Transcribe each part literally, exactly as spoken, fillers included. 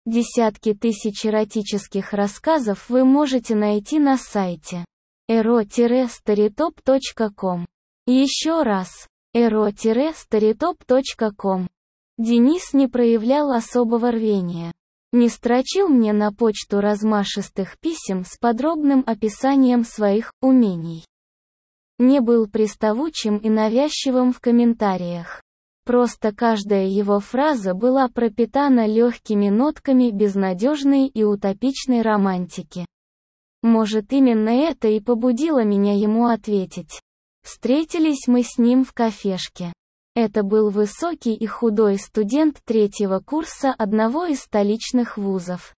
Десятки тысяч эротических рассказов вы можете найти на сайте эро старитоп точка ком. Еще раз, эро старитоп точка ком. Денис не проявлял особого рвения. Не строчил мне на почту размашистых писем с подробным описанием своих умений. Не был приставучим и навязчивым в комментариях. Просто каждая его фраза была пропитана легкими нотками безнадежной и утопичной романтики. Может, именно это и побудило меня ему ответить. Встретились мы с ним в кафешке. Это был высокий и худой студент третьего курса одного из столичных вузов.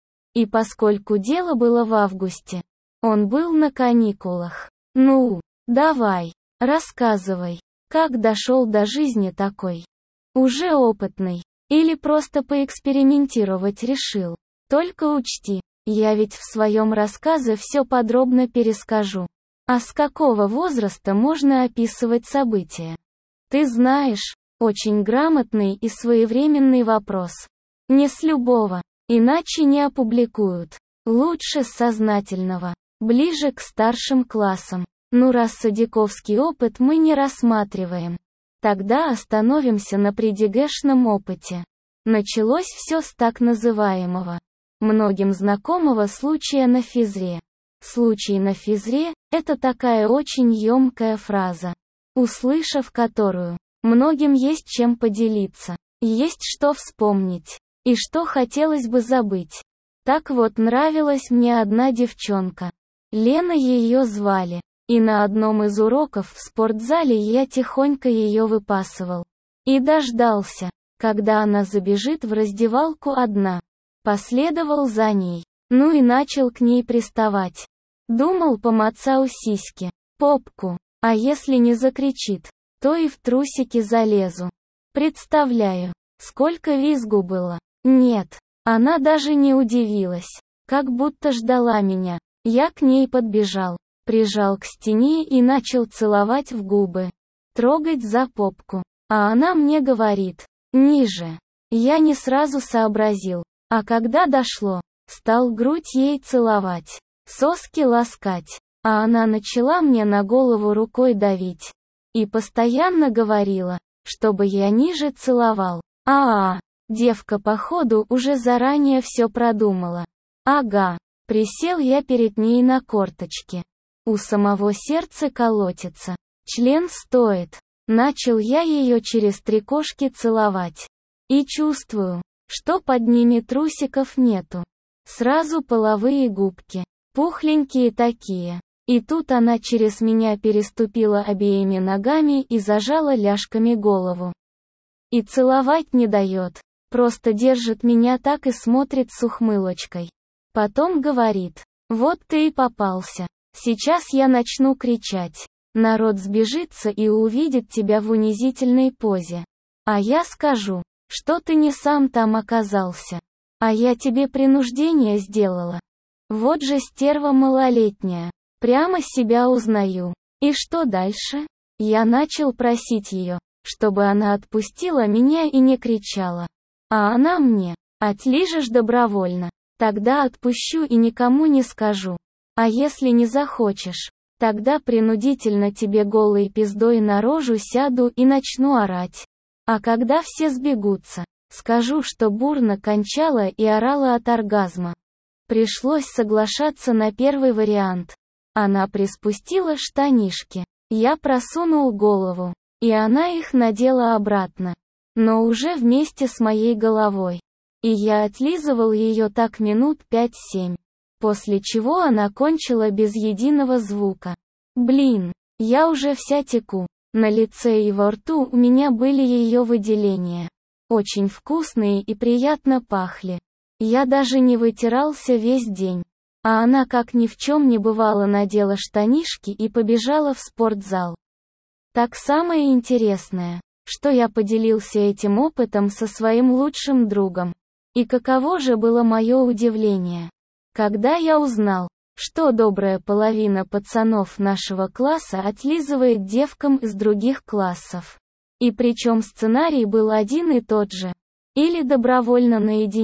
И поскольку дело было в августе, он был на каникулах. «Ну, давай, рассказывай. Как дошел до жизни такой? Уже опытный? Или просто поэкспериментировать решил? Только учти, я ведь в своем рассказе все подробно перескажу. А с какого возраста можно описывать события? Ты знаешь, очень грамотный и своевременный вопрос. Не с любого, иначе не опубликуют. Лучше с сознательного, ближе к старшим классам. Ну раз садиковский опыт мы не рассматриваем, тогда остановимся на предигешном опыте. Началось все с так называемого, многим знакомого случая на физре. Случай на физре – это такая очень емкая фраза, услышав которую, многим есть чем поделиться, есть что вспомнить, и что хотелось бы забыть. Так вот, нравилась мне одна девчонка. Лена ее звали. И на одном из уроков в спортзале я тихонько ее выпасывал. И дождался, когда она забежит в раздевалку одна. Последовал за ней. Ну и начал к ней приставать. Думал, помацаю сиськи, попку. А если не закричит, то и в трусики залезу. Представляю, сколько визгу было. Нет, она даже не удивилась. Как будто ждала меня. Я к ней подбежал. Прижал к стене и начал целовать в губы. Трогать за попку. А она мне говорит: «Ниже». Я не сразу сообразил. А когда дошло, стал грудь ей целовать. Соски ласкать. А она начала мне на голову рукой давить. И постоянно говорила, чтобы я ниже целовал. А-а, девка походу уже заранее все продумала. Ага, присел я перед ней на корточки. У самого сердце колотится. Член стоит. Начал я ее через три кошки целовать. И чувствую, что под ними трусиков нету. Сразу половые губки. Пухленькие такие. И тут она через меня переступила обеими ногами и зажала ляжками голову. И целовать не дает. Просто держит меня так и смотрит с ухмылочкой. Потом говорит: «Вот ты и попался. Сейчас я начну кричать. Народ сбежится и увидит тебя в унизительной позе. А я скажу, что ты не сам там оказался. А я тебе принуждение сделала. Вот же стерва малолетняя. Прямо себя узнаю». И что дальше? Я начал просить ее, чтобы она отпустила меня и не кричала. А она мне: «Отлижешь добровольно. Тогда отпущу и никому не скажу. А если не захочешь, тогда принудительно тебе голой пиздой на рожу сяду и начну орать. А когда все сбегутся, скажу, что бурно кончала и орала от оргазма». Пришлось соглашаться на первый вариант. Она приспустила штанишки. Я просунул голову, и она их надела обратно. Но уже вместе с моей головой. И я отлизывал ее так минут пять-семь. После чего она кончила без единого звука. Блин, я уже вся теку. На лице и во рту у меня были ее выделения. Очень вкусные и приятно пахли. Я даже не вытирался весь день. А она как ни в чем не бывало надела штанишки и побежала в спортзал. Так самое интересное, что я поделился этим опытом со своим лучшим другом. И каково же было мое удивление, когда я узнал, что добрая половина пацанов нашего класса отлизывает девкам из других классов. И причем сценарий был один и тот же. Или добровольно наедине,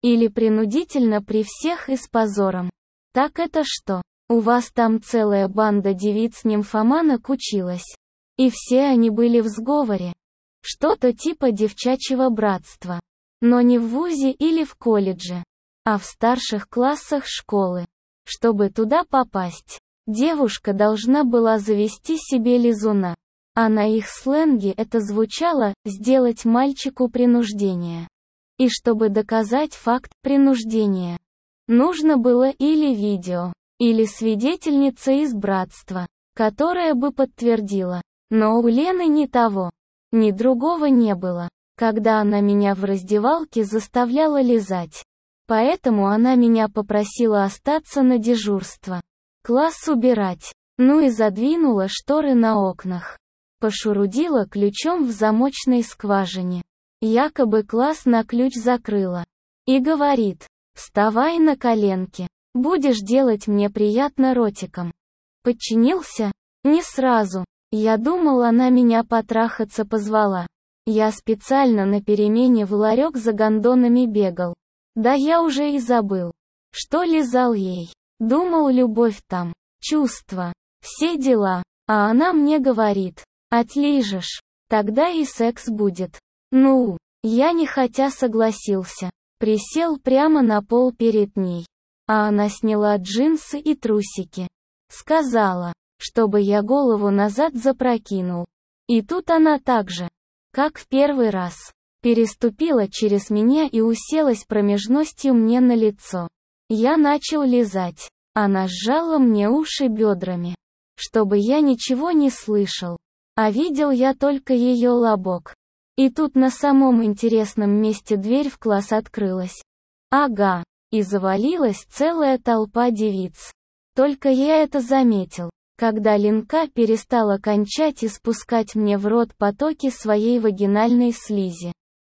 Или принудительно при всех и с позором. Так это что? У вас там целая банда девиц-нимфоманок училась. И все они были в сговоре. Что-то типа девчачьего братства. Но не в вузе или в колледже, а в старших классах школы. Чтобы туда попасть, девушка должна была завести себе лизуна. А на их сленге это звучало «сделать мальчику принуждение». И чтобы доказать факт принуждения, нужно было или видео, или свидетельница из братства, которая бы подтвердила. Но у Лены ни того, ни другого не было, когда она меня в раздевалке заставляла лизать. Поэтому она меня попросила остаться на дежурство. Класс убирать. Ну и задвинула шторы на окнах. Пошурудила ключом в замочной скважине. Якобы класс на ключ закрыла. И говорит: «Вставай на коленки. Будешь делать мне приятно ротиком». Подчинился? Не сразу. Я думал, она меня потрахаться позвала. Я специально на перемене в ларек за гондонами бегал. Да я уже и забыл, что лизал ей. Думал, любовь там, чувства, все дела. А она мне говорит: «Отлижешь, тогда и секс будет». Ну, я нехотя согласился. Присел прямо на пол перед ней. А она сняла джинсы и трусики. Сказала, чтобы я голову назад запрокинул. И тут она так же, как в первый раз, переступила через меня и уселась промежностью мне на лицо. Я начал лизать. Она сжала мне уши бедрами, чтобы я ничего не слышал. А видел я только ее лобок. И тут на самом интересном месте дверь в класс открылась. Ага, и завалилась целая толпа девиц. Только я это заметил, когда Ленка перестала кончать и спускать мне в рот потоки своей вагинальной слизи.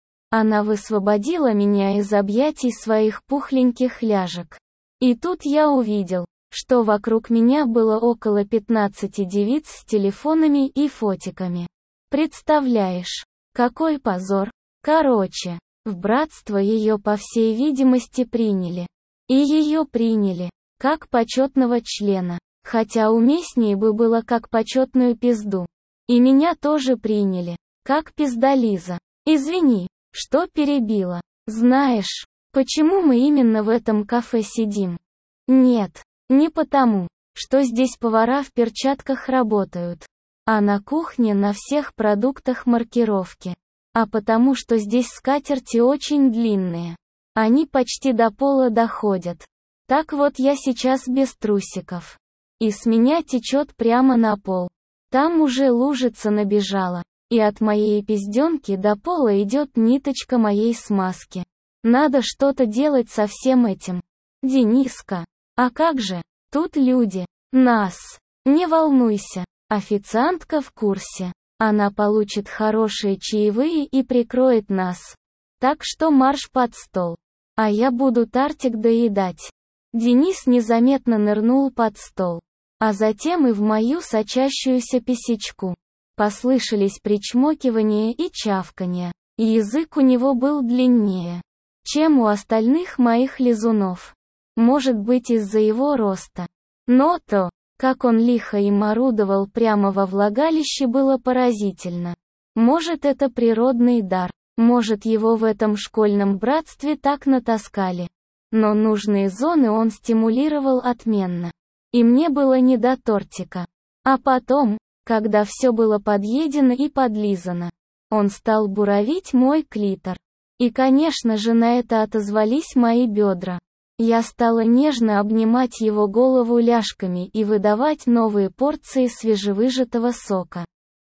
Она высвободила меня из объятий своих пухленьких ляжек. И тут я увидел, что вокруг меня было около пятнадцати девиц с телефонами и фотиками. Представляешь, какой позор. Короче, в братство ее по всей видимости приняли. И ее приняли, как почетного члена. Хотя уместнее бы было как почетную пизду. И меня тоже приняли, как пиздализа. Извини, что перебила. Знаешь, почему мы именно в этом кафе сидим? Нет, не потому, что здесь повара в перчатках работают, а на кухне на всех продуктах маркировки. А потому что здесь скатерти очень длинные. Они почти до пола доходят. Так вот я сейчас без трусиков. И с меня течет прямо на пол. Там уже лужица набежала. И от моей пизденки до пола идет ниточка моей смазки. Надо что-то делать со всем этим. Дениска. А как же? Тут люди. Нас. Не волнуйся. Официантка в курсе. Она получит хорошие чаевые и прикроет нас. Так что марш под стол. А я буду тартик доедать. Денис незаметно нырнул под стол. А затем и в мою сочащуюся писечку. Послышались причмокивания и чавканье. И язык у него был длиннее, чем у остальных моих лизунов. Может быть, из-за его роста. Но то, как он лихо им орудовал прямо во влагалище, было поразительно. Может, это природный дар, может, его в этом школьном братстве так натаскали. Но нужные зоны он стимулировал отменно. И мне было не до тортика. А потом, когда все было подъедено и подлизано, он стал буравить мой клитор. И, конечно же, на это отозвались мои бедра. Я стала нежно обнимать его голову ляжками и выдавать новые порции свежевыжатого сока.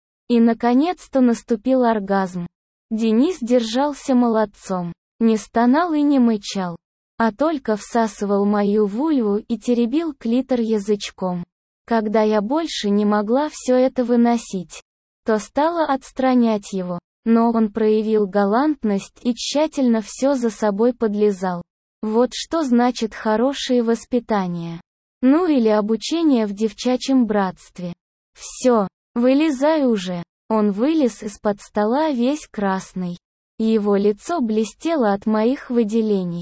И наконец-то наступил оргазм. Денис держался молодцом. Не стонал и не мычал, а только всасывал мою вульву и теребил клитор язычком. Когда я больше не могла все это выносить, то стала отстранять его, но он проявил галантность и тщательно все за собой подлизал. Вот что значит хорошее воспитание. Ну или обучение в девчачьем братстве. Все, вылезай уже. Он вылез из-под стола весь красный. Его лицо блестело от моих выделений.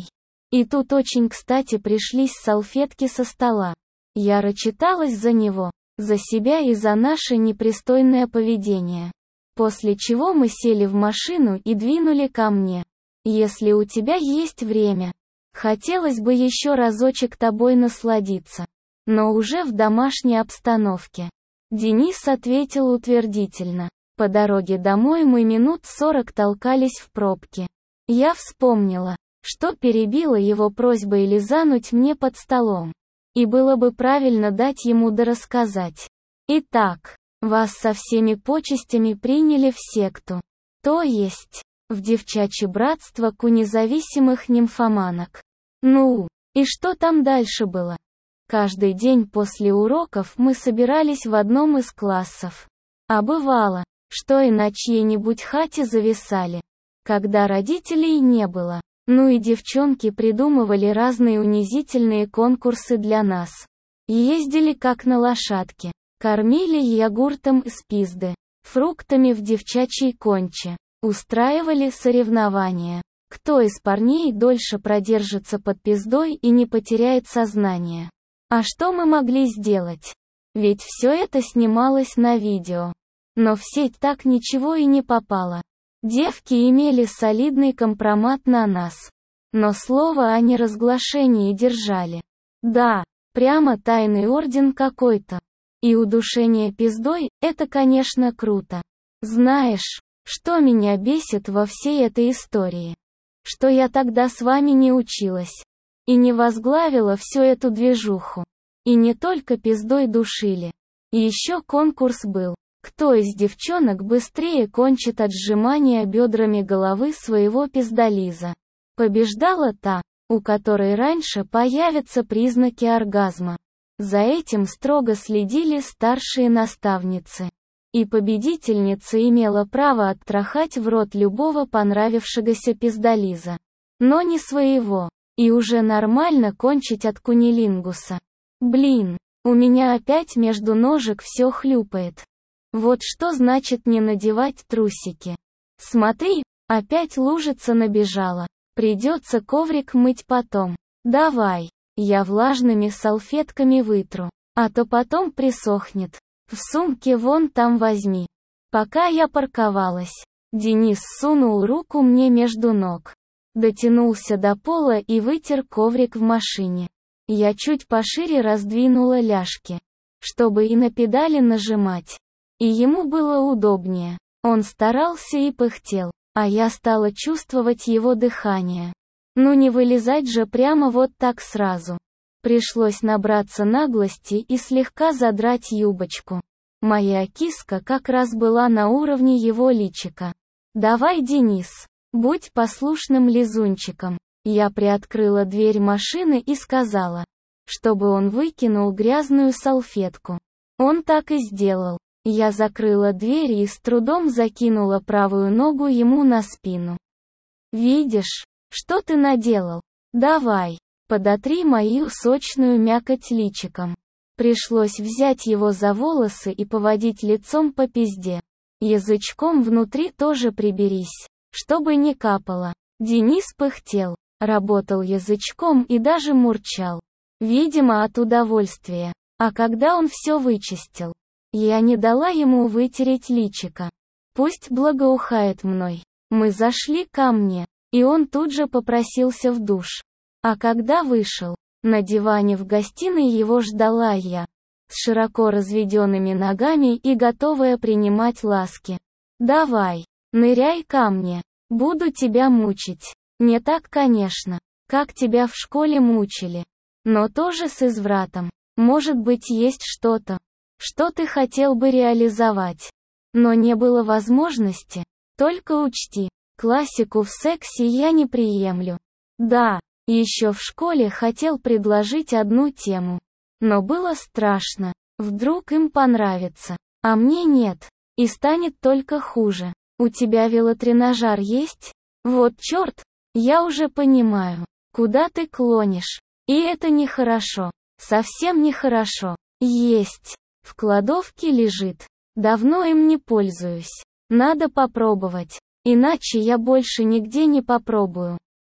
И тут очень кстати пришлись салфетки со стола. Я рачиталась за него, за себя и за наше непристойное поведение. После чего мы сели в машину и двинули ко мне. Если у тебя есть время, хотелось бы еще разочек тобой насладиться. Но уже в домашней обстановке. Денис ответил утвердительно. По дороге домой мы минут сорок толкались в пробке. Я вспомнила, что перебила его просьбой лизануть мне под столом. И было бы правильно дать ему дорассказать. Итак, вас со всеми почестями приняли в секту. То есть, в девчачье братство ку независимых нимфоманок. Ну, и что там дальше было? Каждый день после уроков мы собирались в одном из классов. А бывало, что и на чьей-нибудь хате зависали, когда родителей не было. Ну и девчонки придумывали разные унизительные конкурсы для нас. Ездили как на лошадке, кормили йогуртом из пизды, фруктами в девчачьей конче, устраивали соревнования. Кто из парней дольше продержится под пиздой и не потеряет сознание? А что мы могли сделать? Ведь все это снималось на видео. Но в сеть так ничего и не попало. Девки имели солидный компромат на нас. Но слово о неразглашении держали. Да, прямо тайный орден какой-то. И удушение пиздой – это, конечно, круто. Знаешь, что меня бесит во всей этой истории? Что я тогда с вами не училась. И не возглавила всю эту движуху. И не только пиздой душили. Еще конкурс был. Кто из девчонок быстрее кончит от сжимания бедрами головы своего пиздолиза? Побеждала та, у которой раньше появятся признаки оргазма. За этим строго следили старшие наставницы. И победительница имела право оттрахать в рот любого понравившегося пиздолиза. Но не своего. И уже нормально кончить от кунилингуса. Блин, у меня опять между ножек все хлюпает. Вот что значит не надевать трусики. Смотри, опять лужица набежала. Придется коврик мыть потом. Давай, я влажными салфетками вытру. А то потом присохнет. В сумке вон там возьми. Пока я парковалась, Денис сунул руку мне между ног. Дотянулся до пола и вытер коврик в машине. Я чуть пошире раздвинула ляжки, чтобы и на педали нажимать. И ему было удобнее. Он старался и пыхтел, а я стала чувствовать его дыхание. Ну не вылезать же прямо вот так сразу. Пришлось набраться наглости и слегка задрать юбочку. Моя киска как раз была на уровне его личика. «Давай, Денис, будь послушным лизунчиком». Я приоткрыла дверь машины и сказала, чтобы он выкинул грязную салфетку. Он так и сделал. Я закрыла дверь и с трудом закинула правую ногу ему на спину. «Видишь, что ты наделал? Давай, подотри мою сочную мякоть личиком». Пришлось взять его за волосы и поводить лицом по пизде. Язычком внутри тоже приберись, чтобы не капало. Денис пыхтел, работал язычком и даже мурчал. Видимо, от удовольствия. А когда он все вычистил, я не дала ему вытереть личико. Пусть благоухает мной. Мы зашли ко мне, и он тут же попросился в душ. А когда вышел, на диване в гостиной его ждала я, с широко разведенными ногами и готовая принимать ласки. «Давай, ныряй ко мне, буду тебя мучить». Не так, конечно, как тебя в школе мучили. Но тоже с извратом. Может быть, есть что-то, что ты хотел бы реализовать. Но не было возможности. Только учти, классику в сексе я не приемлю. Да, еще в школе хотел предложить одну тему. Но было страшно. Вдруг им понравится. А мне нет. И станет только хуже. У тебя велотренажер есть? Вот черт, я уже понимаю, куда ты клонишь. И это нехорошо. Совсем нехорошо. Есть. В кладовке лежит. Давно им не пользуюсь. Надо попробовать. Иначе я больше нигде не попробую.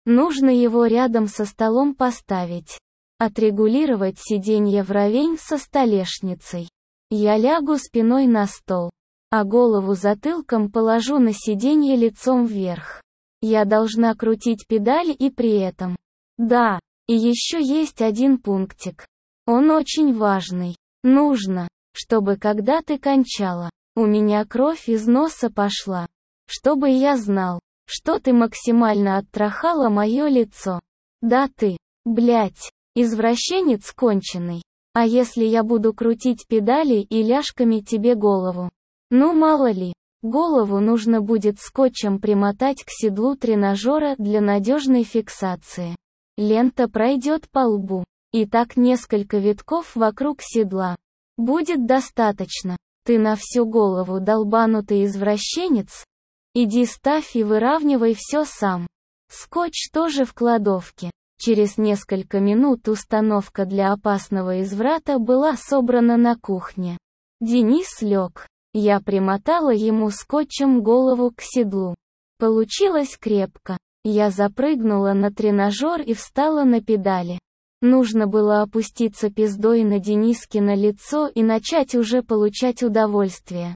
Нужно его рядом со столом поставить. Отрегулировать сиденье вровень со столешницей. Я лягу спиной на стол, а голову затылком положу на сиденье лицом вверх. Я должна крутить педаль и при этом. Да, и еще есть один пунктик. Он очень важный. Нужно, чтобы когда ты кончала, у меня кровь из носа пошла. Чтобы я знал, что ты максимально оттрахала мое лицо. Да ты, блять, извращенец конченый. А если я буду крутить педали и ляжками тебе голову? Ну мало ли, голову нужно будет скотчем примотать к седлу тренажера для надежной фиксации. Лента пройдет по лбу. И так несколько витков вокруг седла. Будет достаточно. Ты на всю голову долбанутый извращенец? Иди ставь и выравнивай все сам. Скотч тоже в кладовке. Через несколько минут установка для опасного изврата была собрана на кухне. Денис лег. Я примотала ему скотчем голову к седлу. Получилось крепко. Я запрыгнула на тренажер и встала на педали. Нужно было опуститься пиздой на Денискино лицо и начать уже получать удовольствие.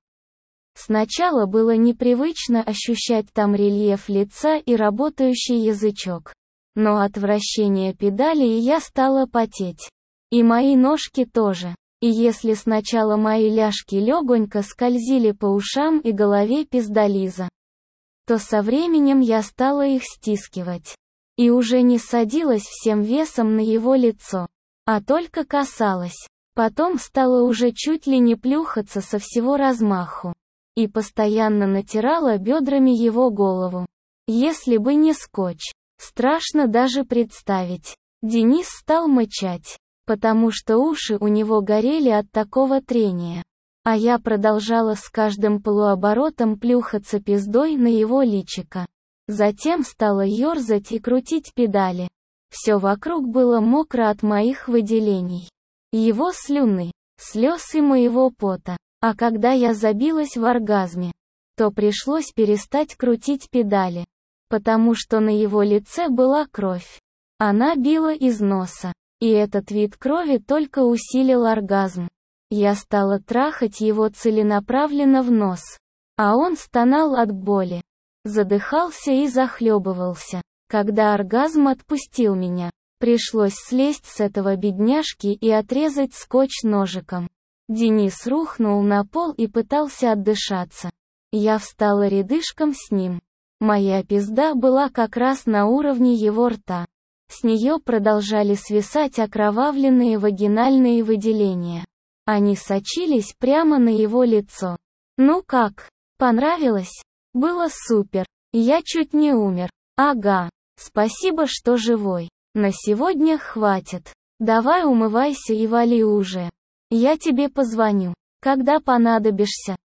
Сначала было непривычно ощущать там рельеф лица и работающий язычок. Но от вращения педали и я стала потеть. И мои ножки тоже. И если сначала мои ляжки легонько скользили по ушам и голове пиздолиза, то со временем я стала их стискивать. И уже не садилась всем весом на его лицо, а только касалась. Потом стала уже чуть ли не плюхаться со всего размаху. И постоянно натирала бедрами его голову. Если бы не скотч. Страшно даже представить. Денис стал мычать, потому что уши у него горели от такого трения. А я продолжала с каждым полуоборотом плюхаться пиздой на его личико. Затем стала ерзать и крутить педали. Все вокруг было мокро от моих выделений. Его слюны, слез и моего пота. А когда я забилась в оргазме, то пришлось перестать крутить педали. Потому что на его лице была кровь. Она била из носа. И этот вид крови только усилил оргазм. Я стала трахать его целенаправленно в нос. А он стонал от боли. Задыхался и захлебывался. Когда оргазм отпустил меня, пришлось слезть с этого бедняжки и отрезать скотч ножиком. Денис рухнул на пол и пытался отдышаться. Я встала рядышком с ним. Моя пизда была как раз на уровне его рта. С нее продолжали свисать окровавленные вагинальные выделения. Они сочились прямо на его лицо. Ну как? Понравилось? Было супер. Я чуть не умер. Ага. Спасибо, что живой. На сегодня хватит. Давай умывайся и вали уже. Я тебе позвоню, когда понадобишься.